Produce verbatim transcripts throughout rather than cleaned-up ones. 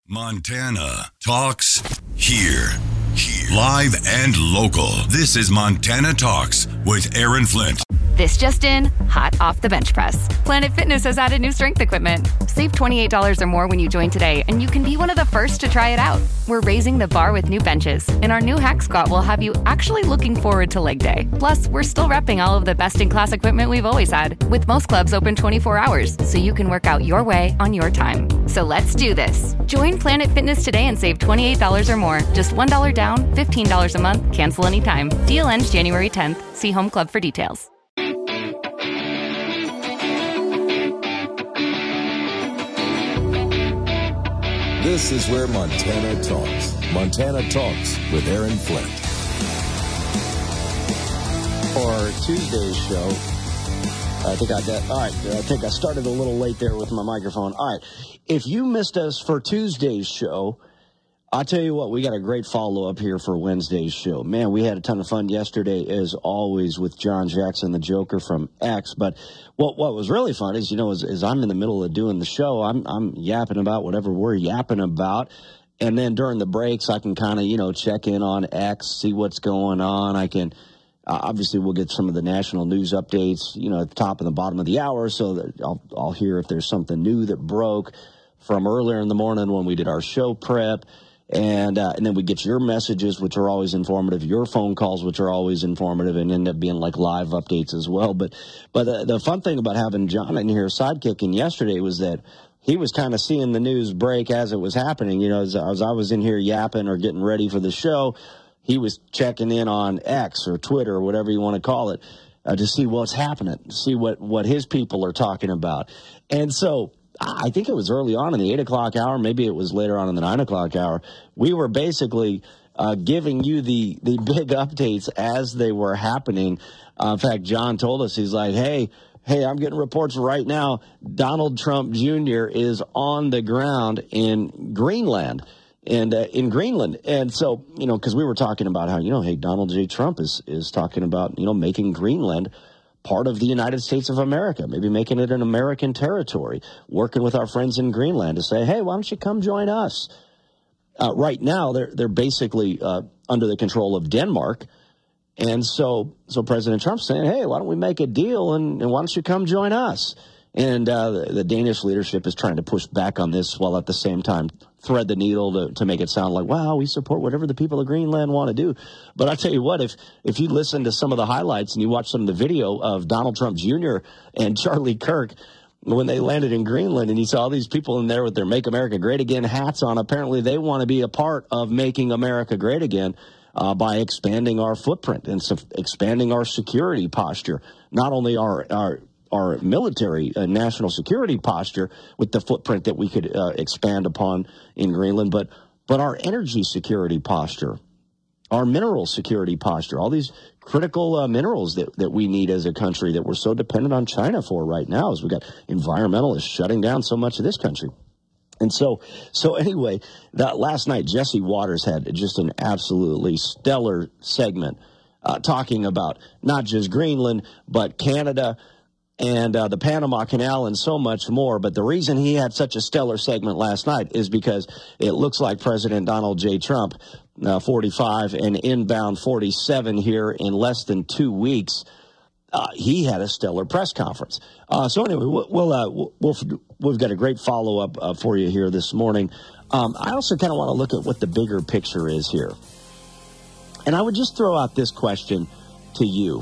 Montana Talks here. Here. Live and local. This is Montana Talks with Aaron Flint. This just in, hot off the bench press. Planet Fitness has added new strength equipment. Save twenty-eight dollars or more when you join today, and you can be one of the first to try it out. We're raising the bar with new benches, and our new hack squat will have you actually looking forward to leg day. Plus, we're still repping all of the best-in-class equipment we've always had, with most clubs open twenty-four hours, so you can work out your way on your time. So let's do this. Join Planet Fitness today and save twenty-eight dollars or more. Just one dollar down, fifteen dollars a month, cancel anytime. Deal ends January tenth. See Home Club for details. This is where Montana talks. Montana Talks with Aaron Flint. For Tuesday's show, I think I got, all right, I think I started a little late there with my microphone. All right, if you missed us for Tuesday's show, I'll tell you what, we got a great follow-up here for Wednesday's show. Man, we had a ton of fun yesterday, as always, with John Jackson, the Joker from X. But what what was really fun is, you know, as, as I'm in the middle of doing the show, I'm I'm yapping about whatever we're yapping about. And then during the breaks, I can kind of, you know, check in on X, see what's going on. I can, uh, obviously, we'll get some of the national news updates, you know, at the top and the bottom of the hour, so that I'll, I'll hear if there's something new that broke from earlier in the morning when we did our show prep. And uh, and then we get your messages, which are always informative, your phone calls, which are always informative, and end up being like live updates as well. But but the, the fun thing about having John in here sidekicking yesterday was that he was kind of seeing the news break as it was happening. You know, as, as I was in here yapping or getting ready for the show, he was checking in on X or Twitter or whatever you want to call it uh, to see what's happening, to see what, what his people are talking about. And so I think it was early on in the eight o'clock hour, maybe it was later on in the nine o'clock hour, we were basically uh, giving you the, the big updates as they were happening. Uh, in fact, John told us, he's like, hey, hey, I'm getting reports right now. Donald Trump Junior is on the ground in Greenland and uh, in Greenland. And so, you know, because we were talking about how, you know, hey, Donald J. Trump is, is talking about, you know, making Greenland part of the United States of America, maybe making it an American territory, working with our friends in Greenland to say, hey, why don't you come join us? Uh, right now, they're they're basically uh, under the control of Denmark. And so so President Trump's saying, hey, why don't we make a deal and, and why don't you come join us? And uh, the, the Danish leadership is trying to push back on this while at the same time thread the needle to, to make it sound like, wow, we support whatever the people of Greenland want to do. But I tell you what, if if you listen to some of the highlights and you watch some of the video of Donald Trump Junior and Charlie Kirk when they landed in Greenland, and you saw all these people in there with their Make America Great Again hats on, apparently they want to be a part of making America great again uh, by expanding our footprint and so expanding our security posture, not only our our our military uh, national security posture with the footprint that we could uh, expand upon in Greenland, but but our energy security posture, our mineral security posture, all these critical uh, minerals that, that we need as a country that we're so dependent on China for right now, as we got environmentalists shutting down so much of this country. And so, so anyway, that last night, Jesse Waters had just an absolutely stellar segment uh, talking about not just Greenland, but Canada, and uh, the Panama Canal and so much more. But the reason he had such a stellar segment last night is because it looks like President Donald J. Trump, uh, forty-five and inbound forty-seven here in less than two weeks, uh, he had a stellar press conference. Uh, so anyway, we'll, we'll, uh, we'll, we've got a great follow-up uh, for you here this morning. Um, I also kind of want to look at what the bigger picture is here. And I would just throw out this question to you.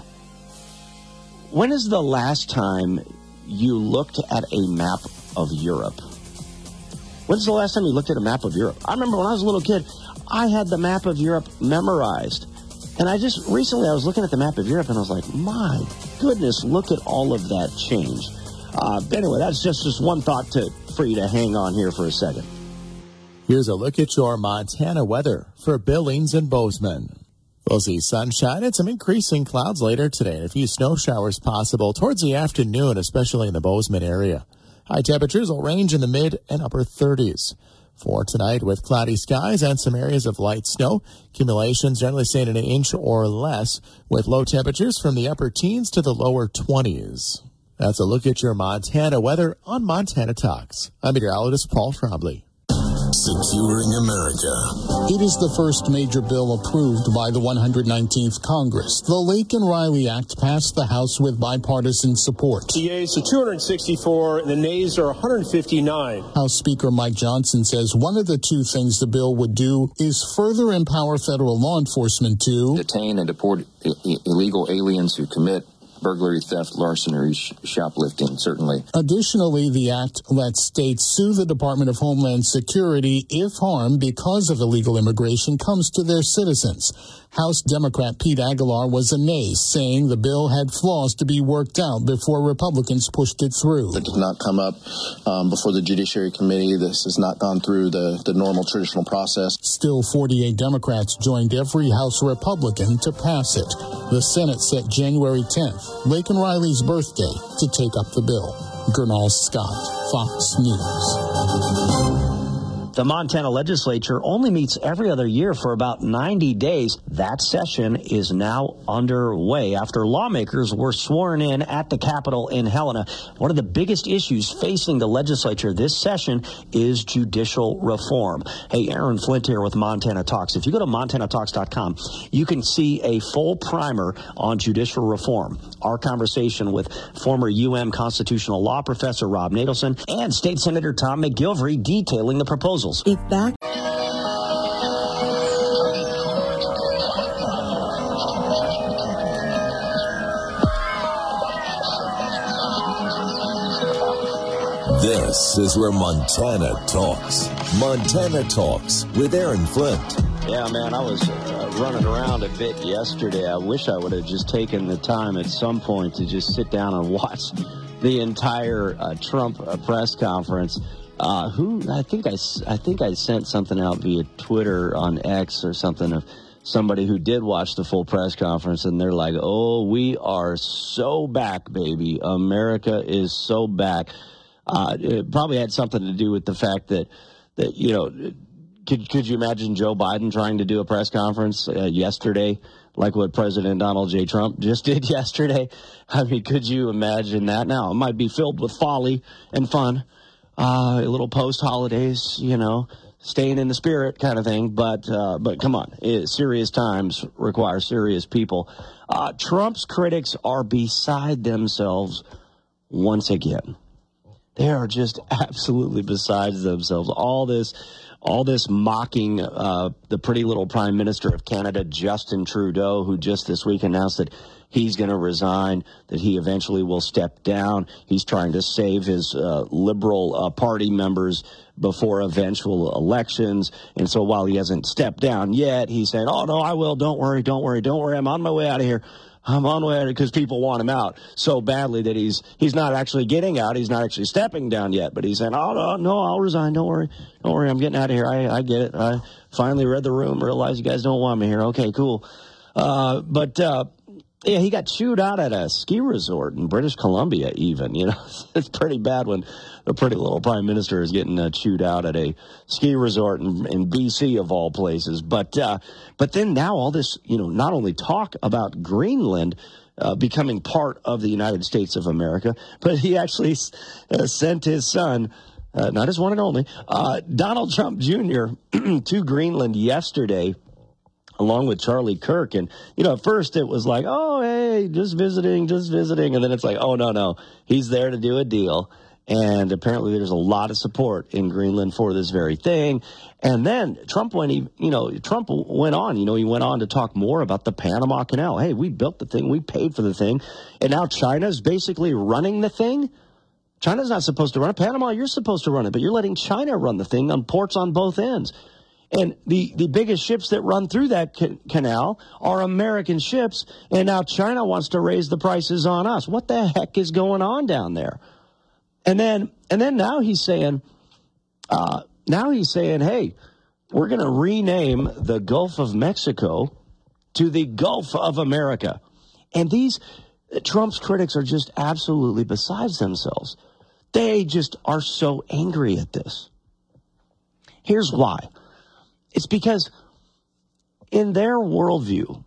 When is the last time you looked at a map of Europe? When's the last time you looked at a map of Europe? I remember when I was a little kid, I had the map of Europe memorized. And I just, recently I was looking at the map of Europe and I was like, my goodness, look at all of that change. Uh, anyway, that's just, just one thought to for you to hang on here for a second. Here's a look at your Montana weather for Billings and Bozeman. We'll see sunshine and some increasing clouds later today and a few snow showers possible towards the afternoon, especially in the Bozeman area. High temperatures will range in the mid and upper thirties. For tonight, with cloudy skies and some areas of light snow, accumulations generally staying an inch or less, with low temperatures from the upper teens to the lower twenties. That's a look at your Montana weather on Montana Talks. I'm meteorologist Paul Trombley. securing America. It is the first major bill approved by the one hundred nineteenth Congress. The Laken Riley Act passed the House with bipartisan support. The yeas are two hundred sixty-four, and the nays are one hundred fifty-nine. House Speaker Mike Johnson says one of the two things the bill would do is further empower federal law enforcement to detain and deport illegal aliens who commit burglary, theft, larceny, sh- shoplifting, certainly. Additionally, the act lets states sue the Department of Homeland Security if harm because of illegal immigration comes to their citizens. House Democrat Pete Aguilar was a nay, saying the bill had flaws to be worked out before Republicans pushed it through. It did not come up um, before the Judiciary Committee. This has not gone through the, the normal traditional process. Still, forty-eight Democrats joined every House Republican to pass it. The Senate set January tenth, Laken Riley's birthday, to take up the bill. Gernal Scott, Fox News. The Montana legislature only meets every other year for about ninety days. That session is now underway after lawmakers were sworn in at the Capitol in Helena. One of the biggest issues facing the legislature this session is judicial reform. Hey, Aaron Flint here with Montana Talks. If you go to montana talks dot com, you can see a full primer on judicial reform. Our conversation with former U M constitutional law professor Rob Natelson and State Senator Tom McGilvery detailing the proposal. If back This is where Montana talks. Montana Talks with Aaron Flint. Yeah, man, I was uh, running around a bit yesterday. I wish I would have just taken the time at some point to just sit down and watch the entire uh, Trump uh, press conference. Uh, who I think I, I think I sent something out via Twitter on X or something of somebody who did watch the full press conference, and they're like, "Oh, we are so back, baby. America is so back." Uh, it probably had something to do with the fact that that you know, could could you imagine Joe Biden trying to do a press conference uh, yesterday, like what President Donald J. Trump just did yesterday? I mean, could you imagine that? Now, it might be filled with folly and fun. Uh, a little post-holidays, you know, staying in the spirit kind of thing. But uh, but come on, it, serious times require serious people. Uh, Trump's critics are beside themselves once again. They are just absolutely beside themselves. All this, all this mocking uh, the pretty little Prime Minister of Canada, Justin Trudeau, who just this week announced that he's going to resign, that he eventually will step down. He's trying to save his uh, Liberal uh, Party members before eventual elections. And so while he hasn't stepped down yet, he's saying, "Oh, no, I will. Don't worry. Don't worry. Don't worry. I'm on my way out of here. I'm on my way out because people want him out so badly that he's he's not actually getting out. He's not actually stepping down yet. But he's saying, oh, no, no, I'll resign. Don't worry. Don't worry. I'm getting out of here. I, I get it. I finally read the room, realized you guys don't want me here. Okay, cool. Uh, but, uh, yeah, he got chewed out at a ski resort in British Columbia even. You know, it's pretty bad when the pretty little prime minister is getting uh, chewed out at a ski resort in, in B C of all places. But uh, but then now all this, you know, not only talk about Greenland uh, becoming part of the United States of America, but he actually uh, sent his son, uh, not his one and only, uh, Donald Trump Junior to Greenland yesterday, along with Charlie Kirk. And, you know, at first it was like, oh, hey, just visiting, just visiting. And then it's like, oh, no, no, he's there to do a deal. And apparently there's a lot of support in Greenland for this very thing. And then Trump went, you know, Trump went on, you know, he went on to talk more about the Panama Canal. Hey, we built the thing. We paid for the thing. And now China's basically running the thing. China's not supposed to run it. Panama, you're supposed to run it, but you're letting China run the thing on ports on both ends. And the, the biggest ships that run through that ca- canal are American ships, and now China wants to raise the prices on us. What the heck is going on down there? And then and then now he's saying, uh, now he's saying, hey, we're going to rename the Gulf of Mexico to the Gulf of America. And these Trump's critics are just absolutely beside themselves. They just are so angry at this. Here's why. It's because in their worldview,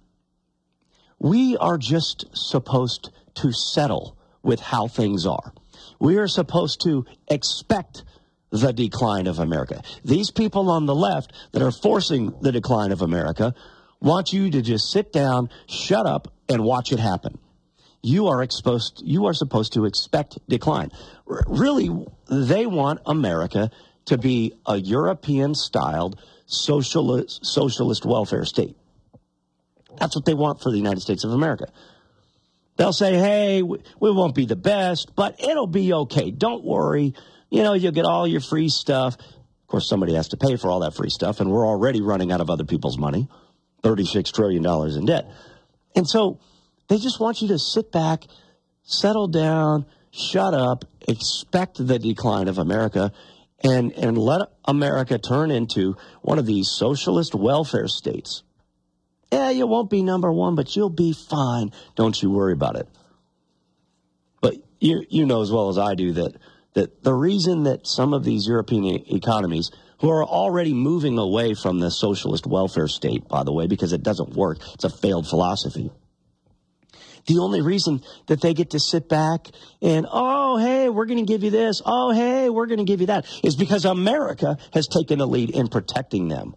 we are just supposed to settle with how things are. We are supposed to expect the decline of America. These people on the left that are forcing the decline of America want you to just sit down, shut up, and watch it happen. You are exposed. You are supposed to expect decline. R- really, they want America to be a European-styled socialist, socialist welfare state. That's what they want for the United States of America. They'll say, hey, we, we won't be the best, but it'll be okay. Don't worry. You know, you'll get all your free stuff. Of course, somebody has to pay for all that free stuff, and we're already running out of other people's money, thirty-six trillion dollars in debt. And so they just want you to sit back, settle down, shut up, expect the decline of America, and, and let America turn into one of these socialist welfare states. Yeah, you won't be number one, but you'll be fine. Don't you worry about it. But you you know as well as I do that that the reason that some of these European economies, who are already moving away from the socialist welfare state, by the way, because it doesn't work, it's a failed philosophy. The only reason that they get to sit back and, oh, hey, we're going to give you this, oh, hey, we're going to give you that, is because America has taken the lead in protecting them.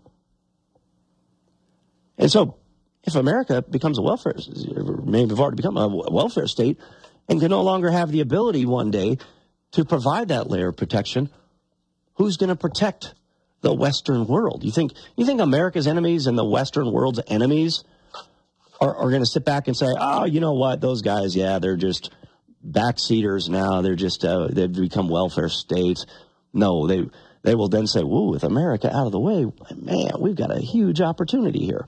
And so if America becomes a welfare, maybe have already become a welfare state, and can no longer have the ability one day to provide that layer of protection, who's going to protect the Western world? You think you think America's enemies and the Western world's enemies are, are going to sit back and say, oh, you know what, those guys, yeah, they're just backseaters now. They're just, uh, they've become welfare states. No, they they will then say, whoa, with America out of the way, man, we've got a huge opportunity here.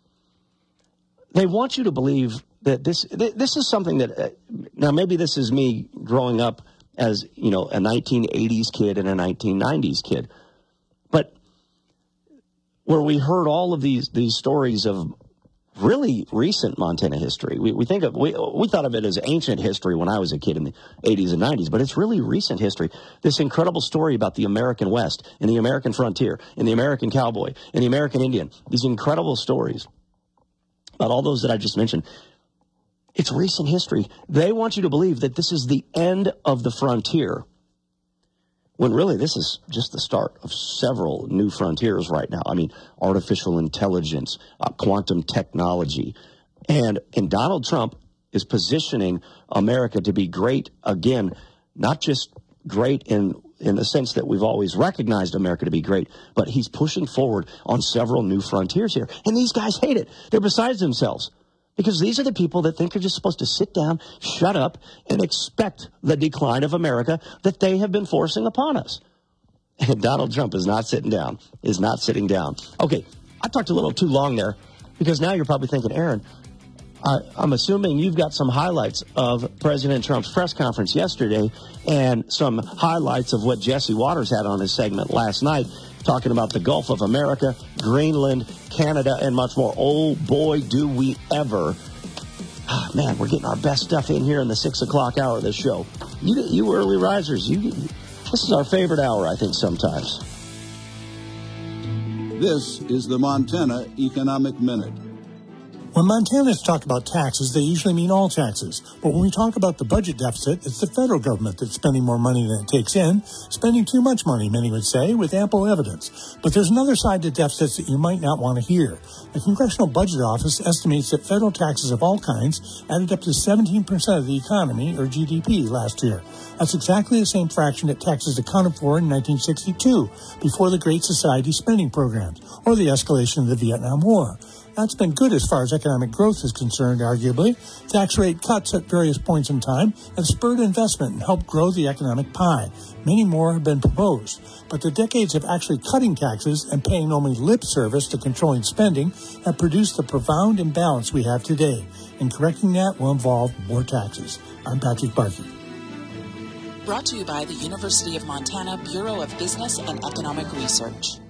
They want you to believe that this this is something that, uh, now maybe this is me growing up as, you know, a nineteen eighties kid and a nineteen nineties kid. But where we heard all of these these stories of really recent Montana history. We we think of we we thought of it as ancient history when I was a kid in the eighties and nineties, but it's really recent history. This incredible story about the American West and the American frontier and the American cowboy and the American Indian. These incredible stories about all those that I just mentioned. It's recent history. They want you to believe that this is the end of the frontier, when really this is just the start of several new frontiers right now. I mean, artificial intelligence, uh, quantum technology. And, and Donald Trump is positioning America to be great again, not just great in, in the sense that we've always recognized America to be great, but he's pushing forward on several new frontiers here. And these guys hate it. They're beside themselves. Because these are the people that think they're just supposed to sit down, shut up, and expect the decline of America that they have been forcing upon us. And Donald Trump is not sitting down, is not sitting down. Okay, I talked a little too long there, because now you're probably thinking, Aaron, I, I'm assuming you've got some highlights of President Trump's press conference yesterday and some highlights of what Jesse Waters had on his segment last night, talking about the Gulf of America, Greenland, Canada, and much more. Oh, boy, do we ever. Ah, man, we're getting our best stuff in here in the six o'clock hour of this show. You, you early risers, you, this is our favorite hour, I think, sometimes. This is the Montana Economic Minute. When Montanans talk about taxes, they usually mean all taxes. But when we talk about the budget deficit, it's the federal government that's spending more money than it takes in, spending too much money, many would say, with ample evidence. But there's another side to deficits that you might not want to hear. The Congressional Budget Office estimates that federal taxes of all kinds added up to seventeen percent of the economy, or G D P, last year. That's exactly the same fraction that taxes accounted for in nineteen sixty-two, before the Great Society spending programs, or the escalation of the Vietnam War. That's been good as far as economic growth is concerned, arguably. Tax rate cuts at various points in time have spurred investment and helped grow the economic pie. Many more have been proposed. But the decades of actually cutting taxes and paying only lip service to controlling spending have produced the profound imbalance we have today. And correcting that will involve more taxes. I'm Patrick Barkey. Brought to you by the University of Montana Bureau of Business and Economic Research.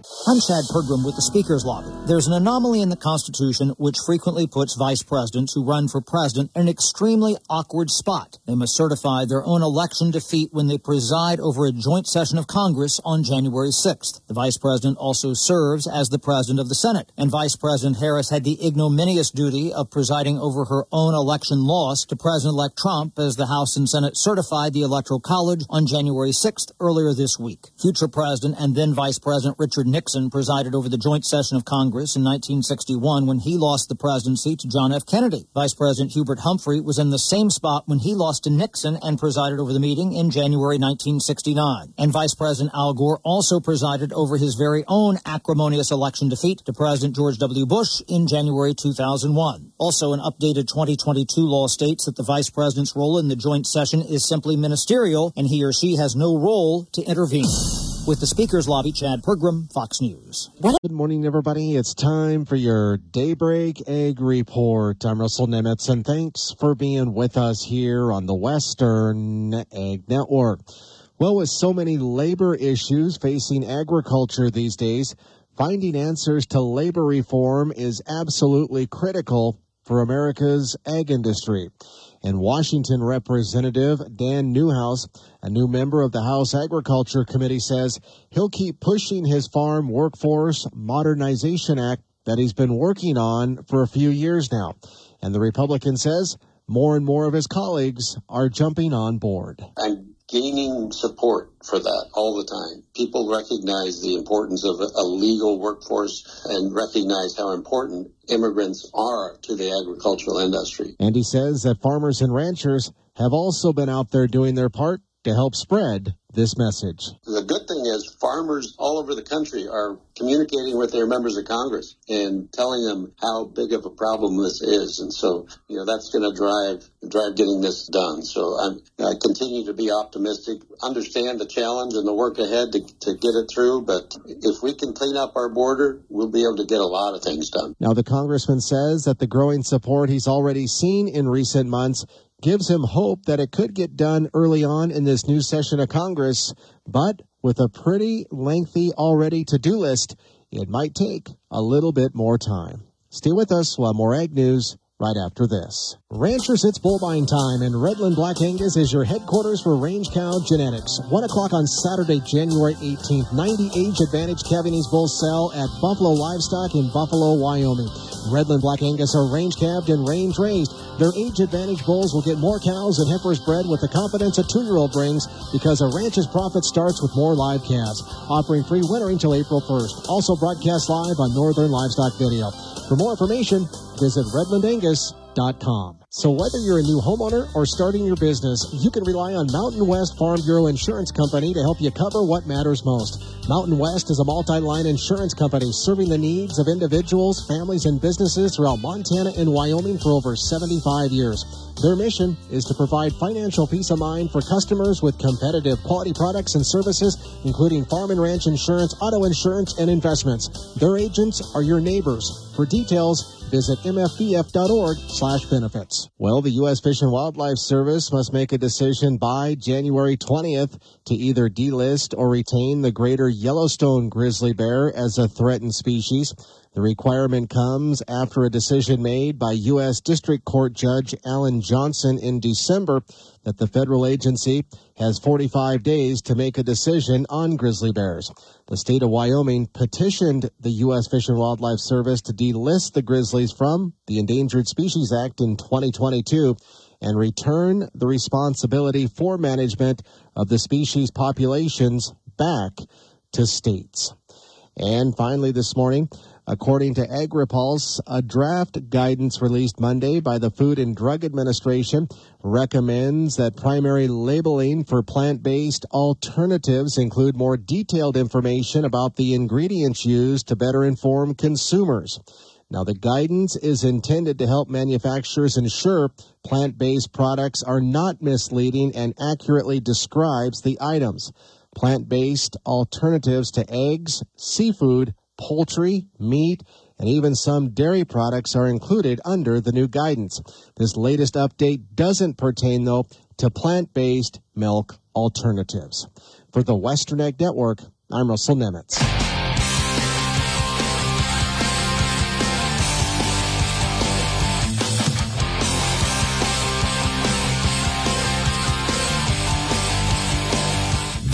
I'm Chad Pergram with the Speaker's Lobby. There's an anomaly in the Constitution which frequently puts vice presidents who run for president in an extremely awkward spot. They must certify their own election defeat when they preside over a joint session of Congress on January sixth. The vice president also serves as the president of the Senate, and Vice President Harris had the ignominious duty of presiding over her own election loss to President-elect Trump as the House and Senate certified the Electoral College on January sixth earlier this week. Future President and then Vice President Richard Nixon presided over the joint session of Congress in nineteen sixty-one when he lost the presidency to John F. Kennedy. Vice President Hubert Humphrey was in the same spot when he lost to Nixon and presided over the meeting in January nineteen sixty-nine. And Vice President Al Gore also presided over his very own acrimonious election defeat to President George W. Bush in January two thousand one. Also, an updated twenty twenty-two law states that the vice president's role in the joint session is simply ministerial, and he or she has no role to intervene. With the Speaker's Lobby, Chad Pergram, Fox News. Good morning, everybody. It's time for your Daybreak Egg Report. I'm Russell Nemitz, and thanks for being with us here on the Western Egg Network. Well, with so many labor issues facing agriculture these days, finding answers to labor reform is absolutely critical for America's ag industry. And Washington Representative Dan Newhouse, a new member of the House Agriculture Committee, says he'll keep pushing his Farm Workforce Modernization Act that he's been working on for a few years now. And the Republican says more and more of his colleagues are jumping on board. I'm gaining support for that all the time. People recognize the importance of a legal workforce and recognize how important immigrants are to the agricultural industry. And he says that farmers and ranchers have also been out there doing their part to help spread this message. The good thing is farmers all over the country are communicating with their members of Congress and telling them how big of a problem this is. And so, you know, that's going to drive drive getting this done. So I'm, I continue to be optimistic, understand the challenge and the work ahead to, to get it through. But if we can clean up our border, we'll be able to get a lot of things done. Now, the congressman says that the growing support he's already seen in recent months gives him hope that it could get done early on in this new session of Congress, but with a pretty lengthy already to-do list, it might take a little bit more time. Stay with us. We'll have more ag news right after this. Ranchers, it's bull buying time, and Redland Black Angus is your headquarters for range cow genetics. One o'clock on Saturday, January eighteenth, ninety age advantage Cavanese bulls sell at Buffalo Livestock in Buffalo, Wyoming. Redland Black Angus are range calved and range raised. Their age advantage bulls will get more cows and heifers bred with the confidence a two-year-old brings, because a ranch's profit starts with more live calves. Offering free wintering till April first. Also broadcast live on Northern Livestock Video. For more information, visit redland angus dot com. So whether you're a new homeowner or starting your business, you can rely on Mountain West Farm Bureau Insurance Company to help you cover what matters most. Mountain West is a multi-line insurance company serving the needs of individuals, families, and businesses throughout Montana and Wyoming for over seventy-five years. Their mission is to provide financial peace of mind for customers with competitive quality products and services, including farm and ranch insurance, auto insurance, and investments. Their agents are your neighbors. For details, visit m f b f dot org slash benefits. Well, the U S Fish and Wildlife Service must make a decision by January twentieth to either delist or retain the greater Yellowstone grizzly bear as a threatened species. The requirement comes after a decision made by U S District Court Judge Alan Johnson in December that the federal agency has forty-five days to make a decision on grizzly bears. The state of Wyoming petitioned the U S Fish and Wildlife Service to delist the grizzlies from the Endangered Species Act in twenty twenty-two and return the responsibility for management of the species populations back to states. And finally this morning, according to AgriPulse, a draft guidance released Monday by the Food and Drug Administration recommends that primary labeling for plant-based alternatives include more detailed information about the ingredients used to better inform consumers. Now, the guidance is intended to help manufacturers ensure plant-based products are not misleading and accurately describes the items. Plant-based alternatives to eggs, seafood, poultry, meat, and even some dairy products are included under the new guidance. This latest update doesn't pertain, though, to plant-based milk alternatives. For the Western Egg Network, I'm Russell Nemitz.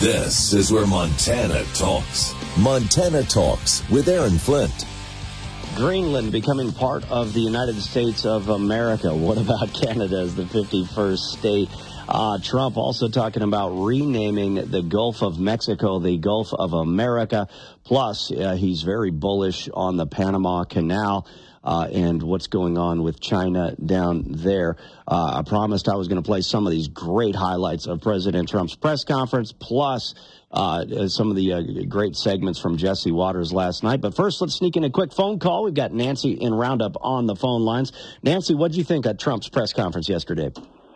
This is where Montana talks. Montana Talks with Aaron Flint. Greenland becoming part of the United States of America. What about Canada as the fifty-first state? Uh, Trump also talking about renaming the Gulf of Mexico the Gulf of America. Plus, uh, he's very bullish on the Panama Canal. Uh, and what's going on with China down there. Uh, I promised I was going to play some of these great highlights of President Trump's press conference, plus uh, some of the uh, great segments from Jesse Waters last night. But first, let's sneak in a quick phone call. We've got Nancy in Roundup on the phone lines. Nancy, what did you think at Trump's press conference yesterday?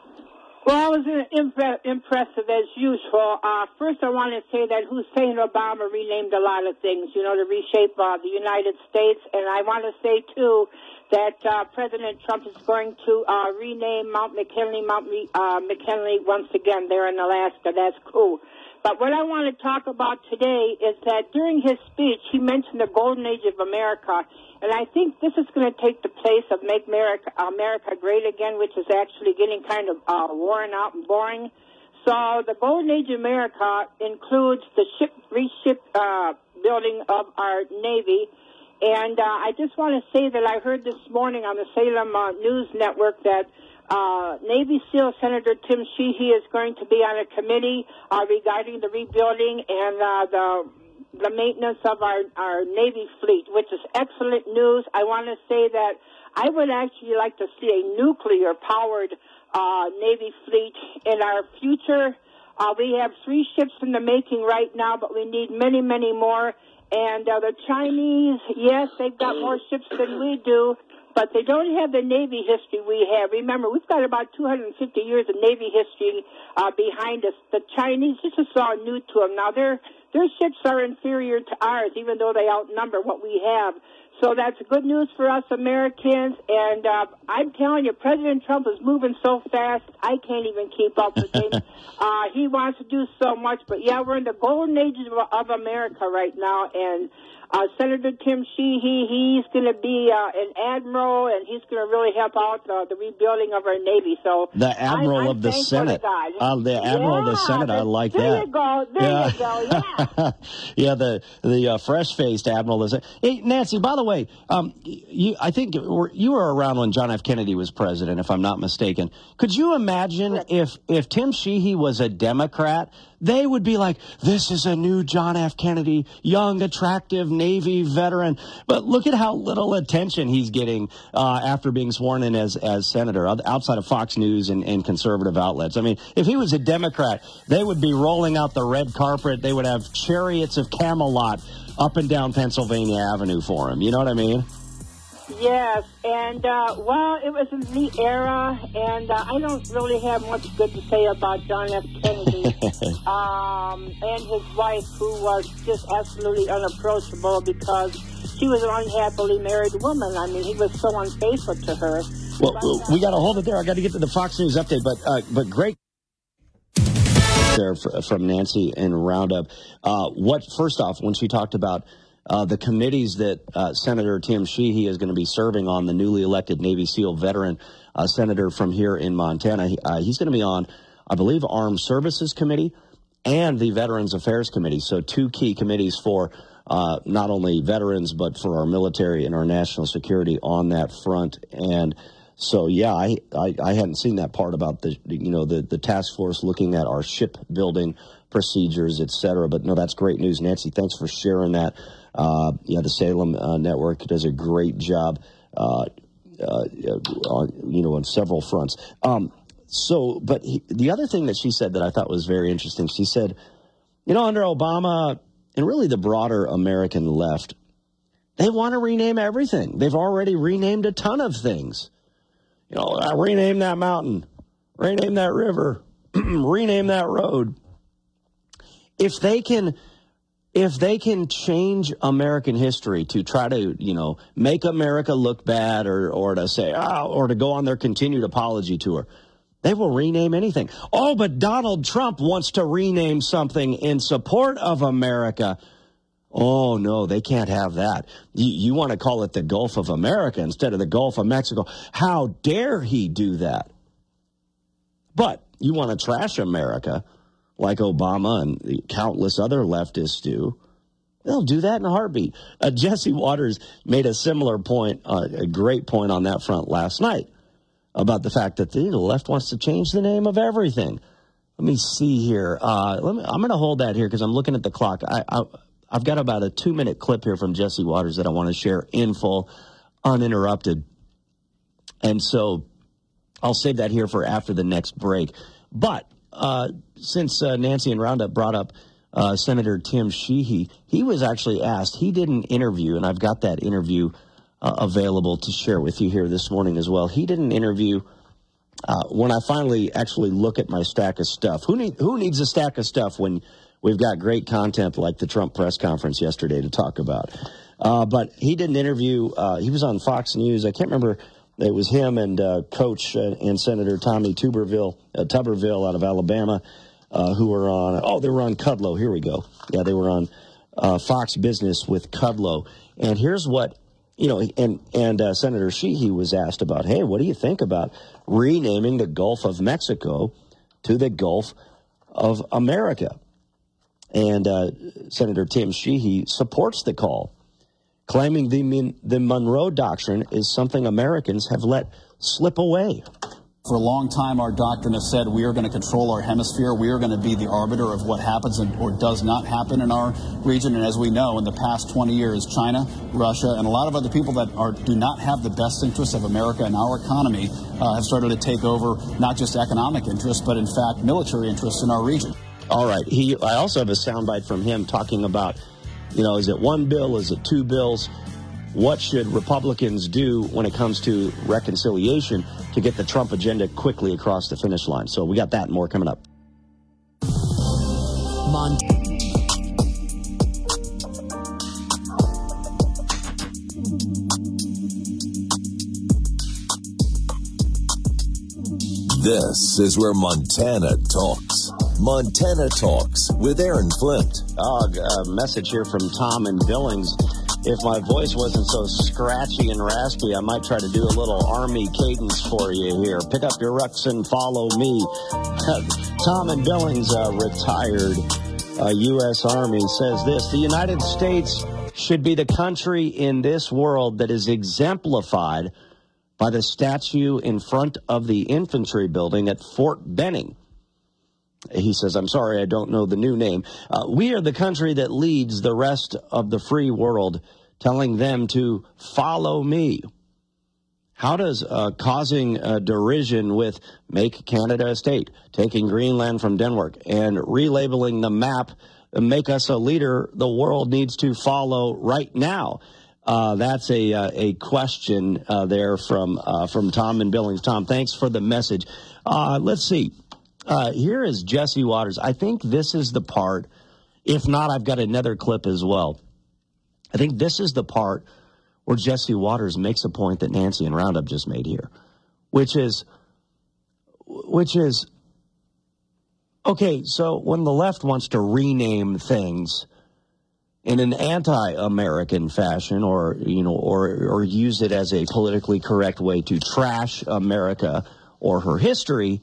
Well, I was imp- impressive as usual. Uh, first, I want to say that Hussein Obama renamed a lot of things, you know, to reshape uh, the United States. And I want to say, too, that uh, President Trump is going to uh, rename Mount McKinley, Mount uh, McKinley once again there in Alaska. That's cool. But what I want to talk about today is that during his speech, he mentioned the golden age of America. And I think this is going to take the place of Make America, America Great Again, which is actually getting kind of uh, worn out and boring. So the golden age of America includes the ship, reship uh, building of our Navy. And uh, I just want to say that I heard this morning on the Salem uh, News Network that Uh, Navy SEAL Senator Tim Sheehy is going to be on a committee uh, regarding the rebuilding and uh, the the maintenance of our, our Navy fleet, which is excellent news. I want to say that I would actually like to see a nuclear-powered uh, Navy fleet in our future. Uh, we have three ships in the making right now, but we need many, many more. And uh, the Chinese, yes, they've got more ships than we do, but they don't have the Navy history we have. Remember, we've got about two hundred fifty years of Navy history uh, behind us. The Chinese, this is all new to them. Now, their their ships are inferior to ours, even though they outnumber what we have. So that's good news for us Americans. And uh, I'm telling you, President Trump is moving so fast, I can't even keep up with him. uh, he wants to do so much. But, yeah, we're in the golden age of, of America right now. And Uh, Senator Tim Sheehy, he's going to be uh, an admiral, and he's going to really help out uh, the rebuilding of our Navy. So the admiral I'm, I'm of the Senate, uh, the admiral yeah, of the Senate, I like there that. You go. There yeah. you go. Yeah, yeah. The the uh, fresh-faced admiral is. Hey, Nancy. By the way, um, you I think you were around when John F. Kennedy was president, if I'm not mistaken. Could you imagine if if Tim Sheehy was a Democrat? They would be like, this is a new John F. Kennedy, young, attractive Navy veteran. But look at how little attention he's getting uh, after being sworn in as, as senator, outside of Fox News and, and conservative outlets. I mean, if he was a Democrat, they would be rolling out the red carpet. They would have chariots of Camelot up and down Pennsylvania Avenue for him. You know what I mean? Yes, and, uh, well, it was a neat era, and uh, I don't really have much good to say about John F. Kennedy um, and his wife, who was just absolutely unapproachable because she was an unhappily married woman. I mean, he was so unfaithful to her. Well, but, uh, we got to hold it there. I got to get to the Fox News update, but uh, but great there from Nancy in Roundup. Uh, what, first off, when she talked about Uh, the committees that uh, Senator Tim Sheehy is going to be serving on, the newly elected Navy SEAL veteran uh, senator from here in Montana. He, uh, he's going to be on, I believe, Armed Services Committee and the Veterans Affairs Committee. So two key committees for uh, not only veterans, but for our military and our national security on that front. And so, yeah, I, I, I hadn't seen that part about the, you know, the, the task force looking at our shipbuilding procedures, et cetera. But no, that's great news. Nancy, thanks for sharing that. Uh, yeah, the Salem uh, Network does a great job, uh, uh, on, you know, on several fronts. Um, so, but he, the other thing that she said that I thought was very interesting, she said, you know, under Obama and really the broader American left, they want to rename everything. They've already renamed a ton of things. You know, I rename that mountain, rename that river, rename that road. If they can... If they can change American history to try to, you know, make America look bad or, or to say, ah, or to go on their continued apology tour, they will rename anything. Oh, but Donald Trump wants to rename something in support of America. Oh, no, they can't have that. You, you want to call it the Gulf of America instead of the Gulf of Mexico. How dare he do that? But you want to trash America. like Obama and countless other leftists do, they'll do that in a heartbeat. Uh, Jesse Waters made a similar point, uh, a great point on that front last night about the fact that the left wants to change the name of everything. Let me see here. Uh, let me, I'm going to hold that here because I'm looking at the clock. I, I, I've got about a two-minute clip here from Jesse Waters that I want to share in full, uninterrupted. And so I'll save that here for after the next break. But uh, since uh, Nancy and Roundup brought up uh, Senator Tim Sheehy, he was actually asked. He did an interview, and I've got that interview uh, available to share with you here this morning as well. He did an interview. Uh, when I finally actually look at my stack of stuff, who need, who needs a stack of stuff when we've got great content like the Trump press conference yesterday to talk about? Uh, but he did an interview. Uh, he was on Fox News. I can't remember. It was him and uh, Coach uh, and Senator Tommy Tuberville, uh, Tuberville out of Alabama, uh, who were on. Oh, they were on Kudlow. Here we go. Yeah, they were on uh, Fox Business with Kudlow. And here's what. You know, and, and uh, Senator Sheehy was asked about, hey, what do you think about renaming the Gulf of Mexico to the Gulf of America? And uh, Senator Tim Sheehy supports the call, claiming the, the Monroe Doctrine is something Americans have let slip away. For a long time, our doctrine has said we are going to control our hemisphere. We are going to be the arbiter of what happens and, or does not happen in our region. And as we know, in the past twenty years, China, Russia, and a lot of other people that are do not have the best interests of America and our economy uh, have started to take over not just economic interests, but in fact, military interests in our region. All right. He, I also have a soundbite from him talking about, you know, is it one bill? Is it two bills? What should Republicans do when it comes to reconciliation to get the Trump agenda quickly across the finish line? So we got that and more coming up. Mont- This is where Montana talks. Montana Talks with Aaron Flint. Oh, a message here from Tom and Billings. If my voice wasn't so scratchy and raspy, I might try to do a little Army cadence for you here. Pick up your rucks and follow me. Tom and Billings, uh, retired uh, U S Army, says this: the United States should be the country in this world that is exemplified by the statue in front of the infantry building at Fort Benning. He says, I'm sorry, I don't know the new name. Uh, we are the country that leads the rest of the free world, telling them to follow me. How does uh, causing uh, derision with Make Canada a State, taking Greenland from Denmark, and relabeling the map make us a leader the world needs to follow right now? Uh, that's a uh, a question uh, there from uh, from Tom and Billings. Tom, thanks for the message. Uh, let's see. Uh, here is Jesse Waters. I think this is the part. If not, I've got another clip as well. I think this is the part where Jesse Waters makes a point that Nancy and Roundup just made here, which is, which is, okay, so when the left wants to rename things in an anti-American fashion, or, you know, or, or use it as a politically correct way to trash America or her history,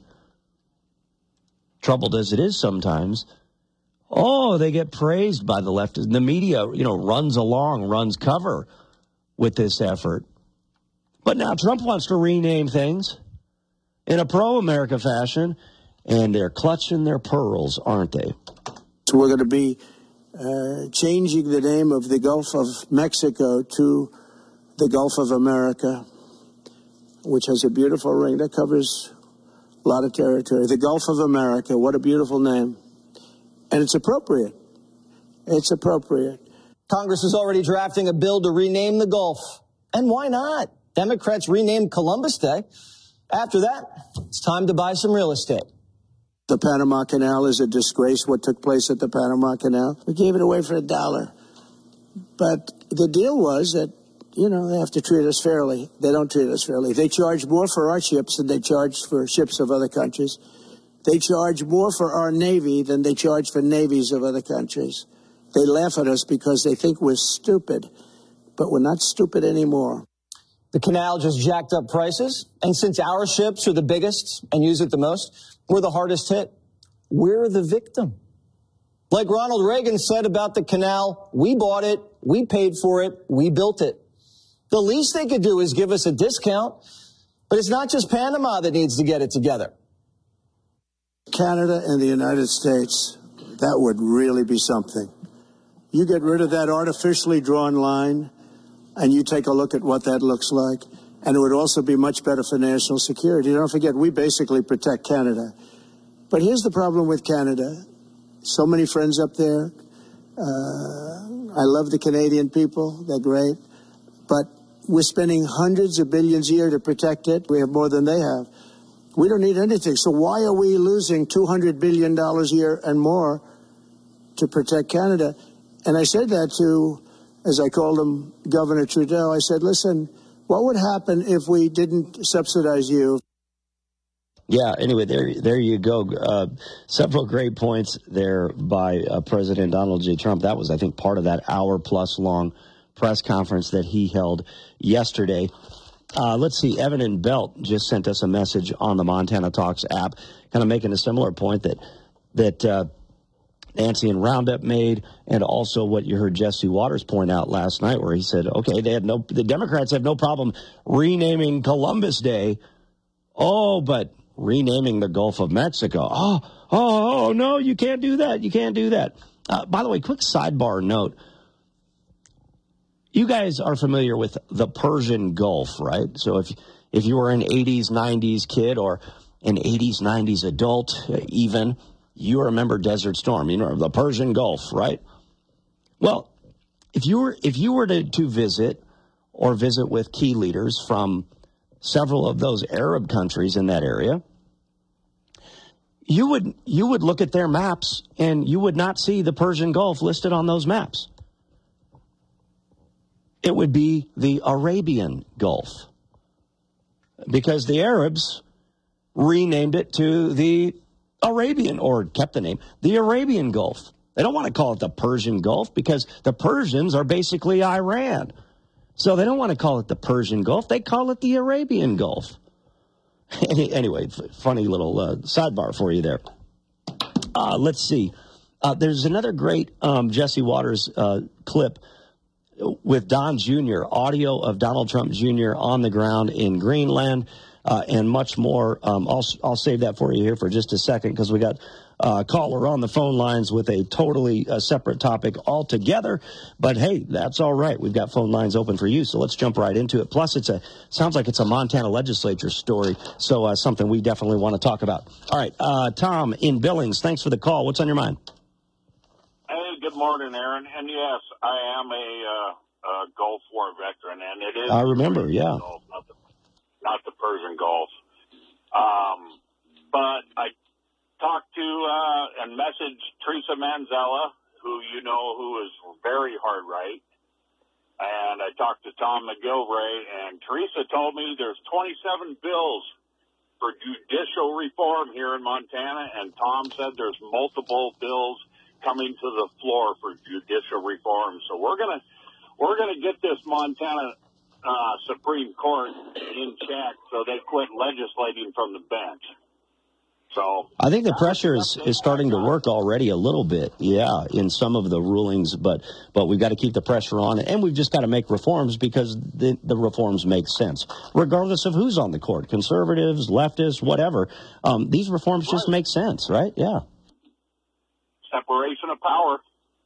troubled as it is sometimes, oh, they get praised by the left. The media, you know, runs along, runs cover with this effort. But now Trump wants to rename things in a pro-America fashion, and they're clutching their pearls, aren't they? So we're going to be uh, changing the name of the Gulf of Mexico to the Gulf of America, which has a beautiful ring that covers a lot of territory. The Gulf of America, what a beautiful name. And it's appropriate. It's appropriate. Congress is already drafting a bill to rename the Gulf. And why not? Democrats renamed Columbus Day. After that, it's time to buy some real estate. The Panama Canal is a disgrace, what took place at the Panama Canal. We gave it away for a dollar. But the deal was that, you know, they have to treat us fairly. They don't treat us fairly. They charge more for our ships than they charge for ships of other countries. They charge more for our Navy than they charge for navies of other countries. They laugh at us because they think we're stupid. But we're not stupid anymore. The canal just jacked up prices. And since our ships are the biggest and use it the most, we're the hardest hit. we're the victim. Like Ronald Reagan said about the canal, we bought it, we paid for it, we built it. The least they could do is give us a discount. But it's not just Panama that needs to get it together. Canada and the United States, that would really be something. You get rid of that artificially drawn line, and you take a look at what that looks like, and it would also be much better for national security. Don't forget, we basically protect Canada. But here's the problem with Canada. So many friends up there. Uh, I love the Canadian people. They're great. But we're spending hundreds of billions a year to protect it. We have more than they have. We don't need anything. So why are we losing two hundred billion dollars a year and more to protect Canada? And I said that to, as I called him, Governor Trudeau. I said, listen, what would happen if we didn't subsidize you? Yeah, anyway, there there you go. Uh, several great points there by uh, President Donald J. Trump. That was, I think, part of that hour-plus long press conference that he held yesterday. Uh, let's see, Evan and Belt just sent us a message on the Montana Talks app, kind of making a similar point that that uh, Nancy and Roundup made, and also what you heard Jesse Waters point out last night, where he said, okay, they had no, the Democrats have no problem renaming Columbus Day. Oh, but renaming the Gulf of Mexico. Oh, oh, oh, no, you can't do that. You can't do that. Uh, by the way, quick sidebar note. You guys are familiar with the Persian Gulf, right? So if if you were an eighties, nineties kid or an eighties, nineties adult even, you remember Desert Storm, you know, the Persian Gulf, right? Well, if you were if you were to, to visit or visit with key leaders from several of those Arab countries in that area, you would you would look at their maps and you would not see the Persian Gulf listed on those maps. It would be the Arabian Gulf, because the Arabs renamed it to the Arabian, or kept the name, the Arabian Gulf. They don't want to call it the Persian Gulf because the Persians are basically Iran. So they don't want to call it the Persian Gulf. They call it the Arabian Gulf. Anyway, funny little uh, sidebar for you there. Uh, let's see. Uh, there's another great um, Jesse Waters uh, clip with Don Junior, audio of Donald Trump Junior on the ground in Greenland, uh, and much more. Um, I'll, I'll save that for you here for just a second, because we got a caller on the phone lines with a totally uh, separate topic altogether. But hey, that's all right. We've got phone lines open for you, so let's jump right into it. Plus, it's a sounds like it's a Montana legislature story, so uh, something we definitely want to talk about. All right, uh, Tom in Billings, thanks for the call. What's on your mind? Hey, good morning, Aaron. And yes, I am a, uh, a Gulf War veteran, and it is. I remember, yeah. Gulf, not, the, not the Persian Gulf. Um, but I talked to uh, and messaged Teresa Manzella, who you know who is very hard right. And I talked to Tom McGilvray, and Teresa told me there's twenty-seven bills for judicial reform here in Montana, and Tom said there's multiple bills coming to the floor for judicial reform. So we're gonna we're gonna get this Montana uh, Supreme Court in check so they quit legislating from the bench. So I think the pressure is, is starting to work already a little bit, yeah, in some of the rulings, but but we've got to keep the pressure on, and we've just got to make reforms because the, the reforms make sense, regardless of who's on the court, conservatives, leftists, whatever. Um, these reforms just make sense, right? Yeah. Separation of power.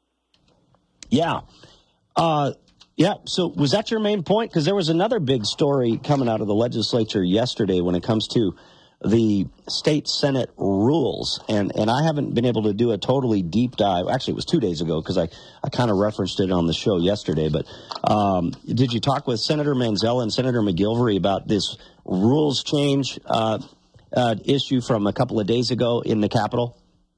Yeah. Uh, yeah. So was that your main point? Because there was another big story coming out of the legislature yesterday when it comes to the state Senate rules. And, and I haven't been able to do a totally deep dive. Actually, it was two days ago because I, I kind of referenced it on the show yesterday. But um, did you talk with Senator Manzella and Senator McGilvray about this rules change uh, uh, issue from a couple of days ago in the Capitol?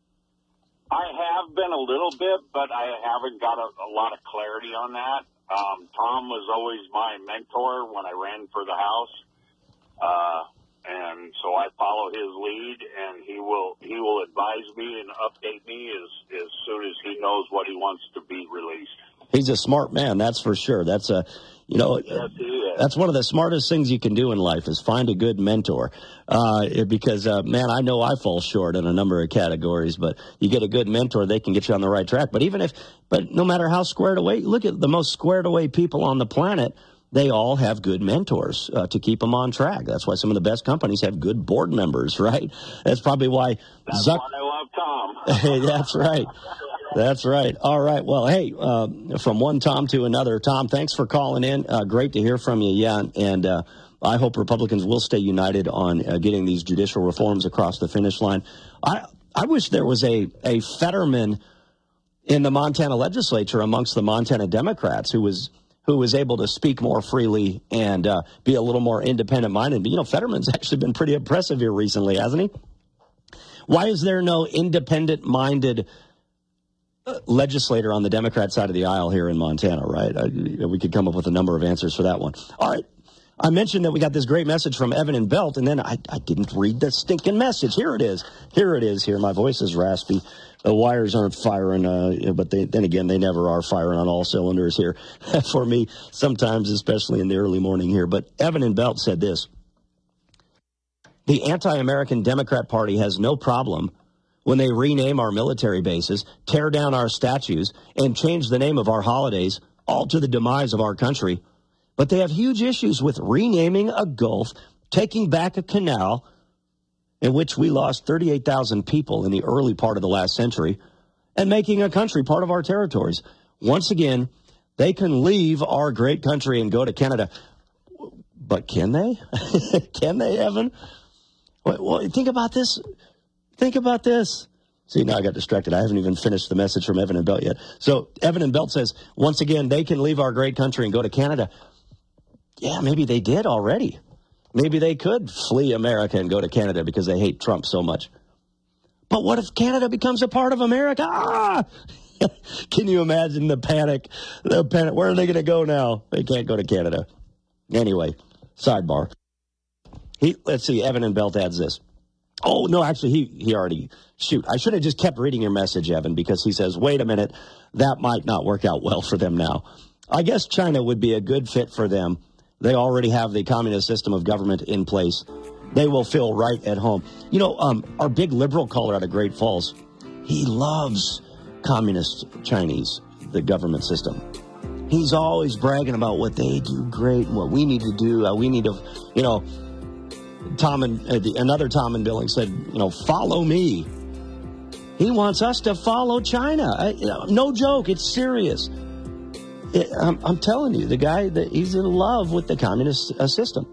I have been a little bit, but I haven't got a, a lot of clarity on that. Um, Tom was always my mentor when I ran for the House, uh, and so I follow his lead, and he will he will advise me and update me as, as soon as he knows what he wants to be released. He's a smart man, that's for sure. That's a, you know, yes, he is. That's one of the smartest things you can do in life is find a good mentor. Uh, because, uh, man, I know I fall short in a number of categories, but you get a good mentor, they can get you on the right track. But even if, but no matter how squared away, look at the most squared away people on the planet, they all have good mentors uh, to keep them on track. That's why some of the best companies have good board members, right? That's probably why. That's Zuck- why I love Tom. Hey, that's right. That's right. All right. Well, hey, uh, from one Tom to another. Tom, thanks for calling in. Uh, great to hear from you. Yeah, and uh, I hope Republicans will stay united on uh, getting these judicial reforms across the finish line. I I wish there was a, a Fetterman in the Montana legislature amongst the Montana Democrats who was who was able to speak more freely and uh, be a little more independent-minded. But, you know, Fetterman's actually been pretty impressive here recently, hasn't he? Why is there no independent-minded legislator on the Democrat side of the aisle here in Montana, right? Uh, we could come up with a number of answers for that one. All right. I mentioned that we got this great message from Evan and Belt, and then I, I didn't read the stinking message. Here it is. Here it is here. My voice is raspy. The wires aren't firing, uh, but they, then again, they never are firing on all cylinders here for me sometimes, especially in the early morning here. But Evan and Belt said this. The anti-American Democrat Party has no problem when they rename our military bases, tear down our statues, and change the name of our holidays, all to the demise of our country. But they have huge issues with renaming a gulf, taking back a canal in which we lost thirty-eight thousand people in the early part of the last century, and making a country part of our territories. Once again, they can leave our great country and go to Canada. But can they? Can they, Evan? Well, think about this. Think about this. See, now I got distracted. I haven't even finished the message from Evan and Belt yet. So Evan and Belt says, once again, they can leave our great country and go to Canada. Yeah, maybe they did already. Maybe they could flee America and go to Canada because they hate Trump so much. But what if Canada becomes a part of America? Ah! Can you imagine the panic? The panic. Where are they going to go now? They can't go to Canada. Anyway, sidebar. He, let's see, Evan and Belt adds this. Oh, no, actually, he, he already, shoot, I should have just kept reading your message, Evan, because he says, wait a minute, that might not work out well for them now. I guess China would be a good fit for them. They already have the communist system of government in place. They will feel right at home. You know, um, our big liberal caller out of Great Falls, he loves communist Chinese, the government system. He's always bragging about what they do great and what we need to do. Uh, we need to, you know, Tom and uh, the, another Tom and Billings said, you know, follow me. He wants us to follow China. I, you know, no joke. It's serious. It, I'm, I'm telling you, the guy, that he's in love with the communist uh, system.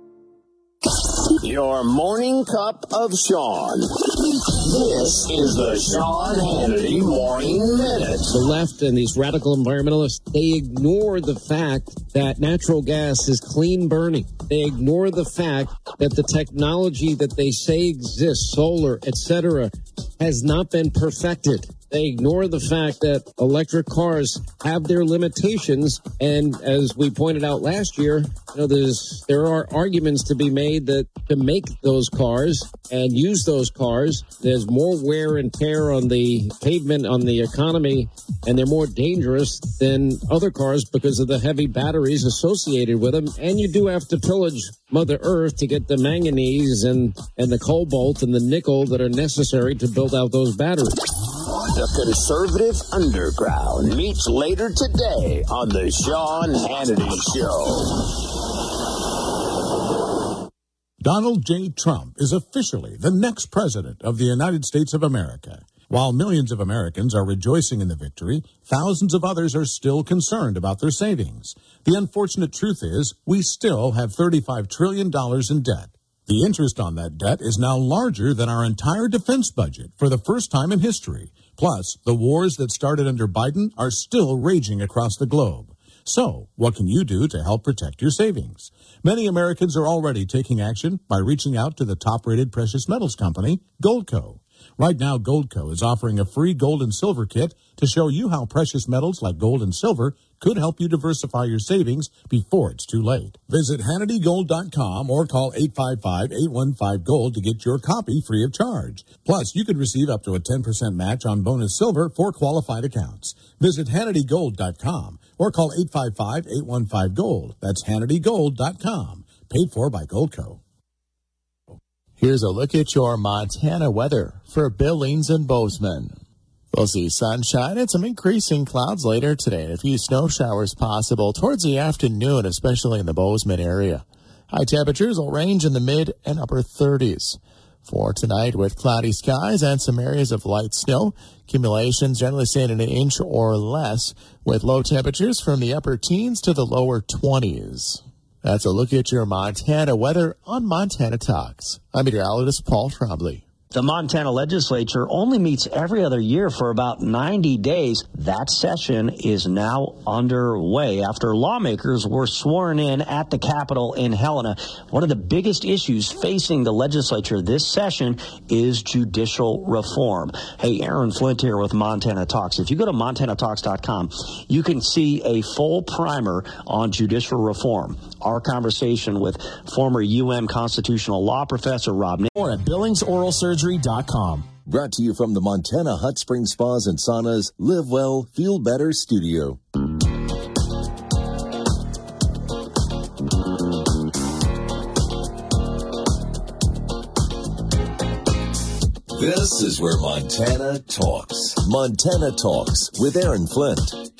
Your morning cup of Sean. This is the Sean Hannity Morning Minute. The left and these radical environmentalists, they ignore the fact that natural gas is clean burning. They ignore the fact that the technology that they say exists, solar, et cetera, has not been perfected. They ignore the fact that electric cars have their limitations, and as we pointed out last year, you know, there's there are arguments to be made that to make those cars and use those cars, there's more wear and tear on the pavement, on the economy, and they're more dangerous than other cars because of the heavy batteries associated with them. And you do have to pillage Mother Earth to get the manganese and, and the cobalt and the nickel that are necessary to build out those batteries. The Conservative Underground meets later today on the Sean Hannity Show. Donald J. Trump is officially the next president of the United States of America. While millions of Americans are rejoicing in the victory, thousands of others are still concerned about their savings. The unfortunate truth is we still have thirty-five trillion dollars in debt. The interest on that debt is now larger than our entire defense budget for the first time in history. Plus, the wars that started under Biden are still raging across the globe. So, what can you do to help protect your savings? Many Americans are already taking action by reaching out to the top-rated precious metals company, Goldco. Right now, Goldco is offering a free gold and silver kit to show you how precious metals like gold and silver could help you diversify your savings before it's too late. Visit Hannity Gold dot com or call eight five five, eight one five, GOLD to get your copy free of charge. Plus, you could receive up to a ten percent match on bonus silver for qualified accounts. Visit Hannity Gold dot com or call eight five five, eight one five, GOLD. That's Hannity Gold dot com. Paid for by Goldco. Here's a look at your Montana weather for Billings and Bozeman. We'll see sunshine and some increasing clouds later today, and a few snow showers possible towards the afternoon, especially in the Bozeman area. High temperatures will range in the mid and upper thirties. For tonight, with cloudy skies and some areas of light snow, accumulations generally staying an inch or less, with low temperatures from the upper teens to the lower twenties. That's a look at your Montana weather on Montana Talks. I'm meteorologist Paul Trombley. The Montana legislature only meets every other year for about ninety days. That session is now underway after lawmakers were sworn in at the Capitol in Helena. One of the biggest issues facing the legislature this session is judicial reform. Hey, Aaron Flint here with Montana Talks. If you go to montana talks dot com, you can see a full primer on judicial reform. Our conversation with former U M constitutional law professor Rob Nick. Or at Billings Oral Surgery dot com. Brought to you from the Montana Hot Spring Spas and Saunas Live Well, Feel Better studio. This is where Montana talks. Montana Talks with Aaron Flint.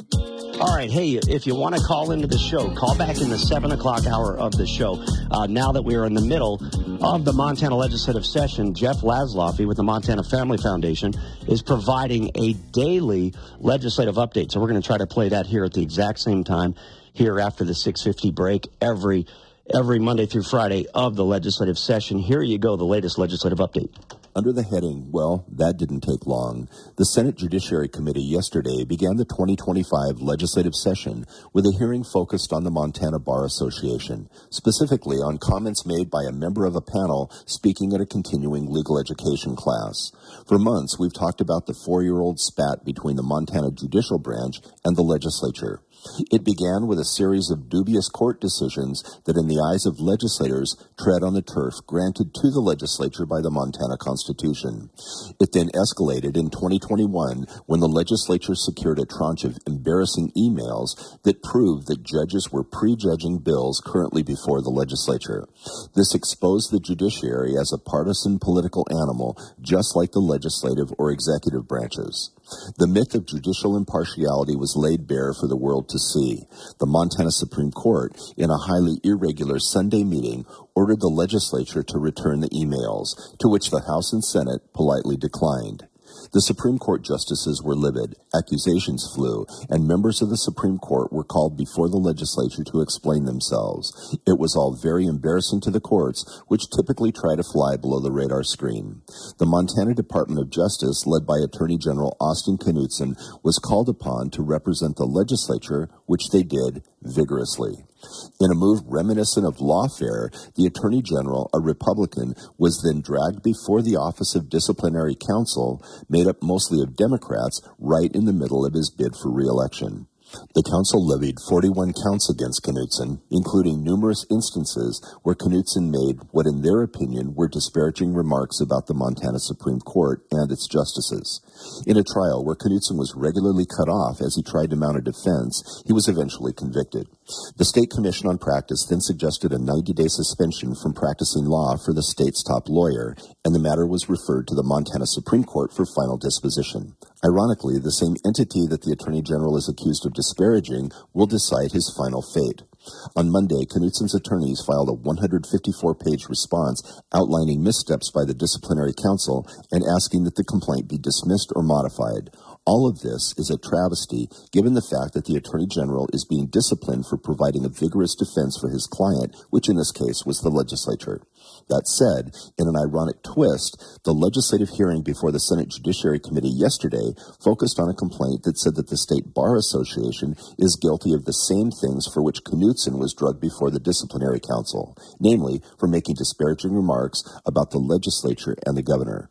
All right, hey, if you want to call into the show, call back in the seven o'clock hour of the show. Uh, now that we are in the middle of the Montana legislative session, Jeff Laszloffy with the Montana Family Foundation is providing a daily legislative update. So we're going to try to play that here at the exact same time here after the six fifty break every every Monday through Friday of the legislative session. Here you go, the latest legislative update. Under the heading, well, that didn't take long, the Senate Judiciary Committee yesterday began the twenty twenty-five legislative session with a hearing focused on the Montana Bar Association, specifically on comments made by a member of a panel speaking at a continuing legal education class. For months, we've talked about the four-year-old spat between the Montana judicial branch and the legislature. It began with a series of dubious court decisions that, in the eyes of legislators, tread on the turf granted to the legislature by the Montana Constitution. It then escalated in twenty twenty-one when the legislature secured a tranche of embarrassing emails that proved that judges were prejudging bills currently before the legislature. This exposed the judiciary as a partisan political animal, just like the legislative or executive branches. The myth of judicial impartiality was laid bare for the world to see. The Montana Supreme Court, in a highly irregular Sunday meeting, ordered the legislature to return the emails, to which the House and Senate politely declined. The Supreme Court justices were livid, accusations flew, and members of the Supreme Court were called before the legislature to explain themselves. It was all very embarrassing to the courts, which typically try to fly below the radar screen. The Montana Department of Justice, led by Attorney General Austin Knudsen, was called upon to represent the legislature, which they did vigorously. In a move reminiscent of lawfare, the Attorney General, a Republican, was then dragged before the Office of Disciplinary Counsel, made up mostly of Democrats, right in the middle of his bid for re-election. The council levied forty-one counts against Knudsen, including numerous instances where Knudsen made what in their opinion were disparaging remarks about the Montana Supreme Court and its justices. In a trial where Knudsen was regularly cut off as he tried to mount a defense, he was eventually convicted. The State Commission on Practice then suggested a ninety-day suspension from practicing law for the state's top lawyer, and the matter was referred to the Montana Supreme Court for final disposition. Ironically, the same entity that the Attorney General is accused of disparaging will decide his final fate. On Monday, Knudsen's attorneys filed a one hundred fifty-four page response outlining missteps by the Disciplinary Council and asking that the complaint be dismissed or modified. All of this is a travesty, given the fact that the Attorney General is being disciplined for providing a vigorous defense for his client, which in this case was the legislature. That said, in an ironic twist, the legislative hearing before the Senate Judiciary Committee yesterday focused on a complaint that said that the State Bar Association is guilty of the same things for which Knudsen was drugged before the Disciplinary Council, namely for making disparaging remarks about the legislature and the governor.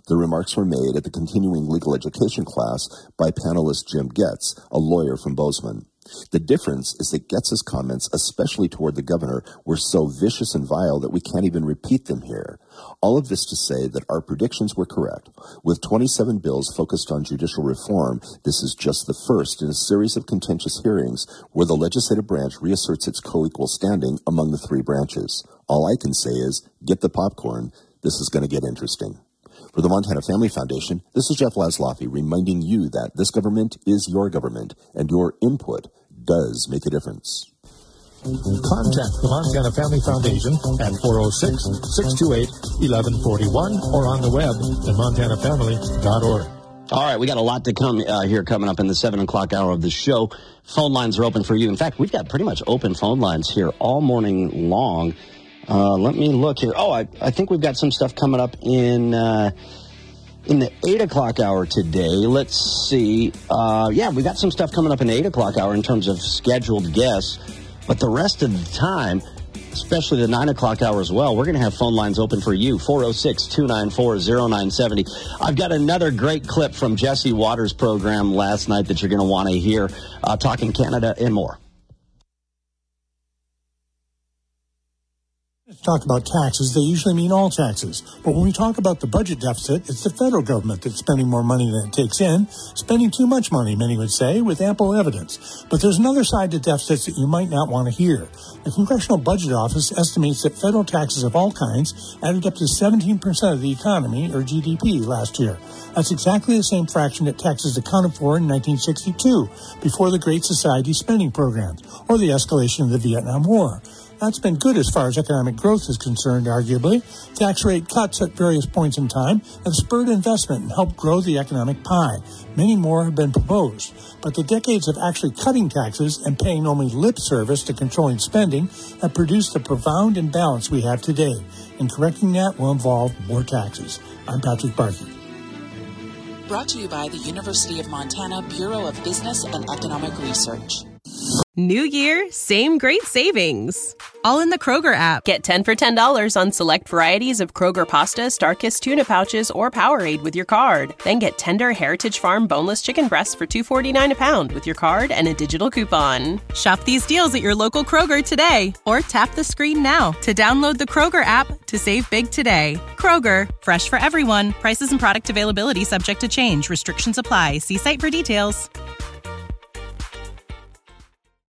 The remarks were made at the continuing legal education class by panelist Jim Getz, a lawyer from Bozeman. The difference is that Getz's comments, especially toward the governor, were so vicious and vile that we can't even repeat them here. All of this to say that our predictions were correct. With twenty-seven bills focused on judicial reform, this is just the first in a series of contentious hearings where the legislative branch reasserts its co-equal standing among the three branches. All I can say is, get the popcorn. This is going to get interesting. For the Montana Family Foundation, this is Jeff Laszloffy reminding you that this government is your government, and your input does make a difference. Contact the Montana Family Foundation at four oh six, six two eight, one one four one or on the web at montana family dot org. All right, we got a lot to come uh, here coming up in the seven o'clock hour of the show. Phone lines are open for you. In fact, we've got pretty much open phone lines here all morning long. Uh, let me look here. Oh, I, I think we've got some stuff coming up in uh, in the eight o'clock hour today. Let's see. Uh, yeah, we got some stuff coming up in the eight o'clock hour in terms of scheduled guests. But the rest of the time, especially the nine o'clock hour as well, we're going to have phone lines open for you. four oh six, two nine four, oh nine seven oh. I've got another great clip from Jesse Waters' program last night that you're going to want to hear, uh, talking Canada and more. Talk about taxes, they usually mean all taxes. But when we talk about the budget deficit, it's the federal government that's spending more money than it takes in, spending too much money, many would say, with ample evidence. But there's another side to deficits that you might not want to hear. The Congressional Budget Office estimates that federal taxes of all kinds added up to seventeen percent of the economy, or G D P, last year. That's exactly the same fraction that taxes accounted for in nineteen sixty-two, before the Great Society spending programs, or the escalation of the Vietnam War. That's been good as far as economic growth is concerned, arguably. Tax rate cuts at various points in time have spurred investment and helped grow the economic pie. Many more have been proposed. But the decades of actually cutting taxes and paying only lip service to controlling spending have produced the profound imbalance we have today. And correcting that will involve more taxes. I'm Patrick Barkey. Brought to you by the University of Montana Bureau of Business and Economic Research. New year, same great savings. All in the Kroger app. Get ten for ten dollars on select varieties of Kroger pasta, StarKist tuna pouches, or Powerade with your card. Then get tender Heritage Farm boneless chicken breasts for two forty-nine a pound with your card and a digital coupon. Shop these deals at your local Kroger today, or tap the screen now to download the Kroger app to save big today. Kroger, fresh for everyone. Prices and product availability subject to change. Restrictions apply. See site for details.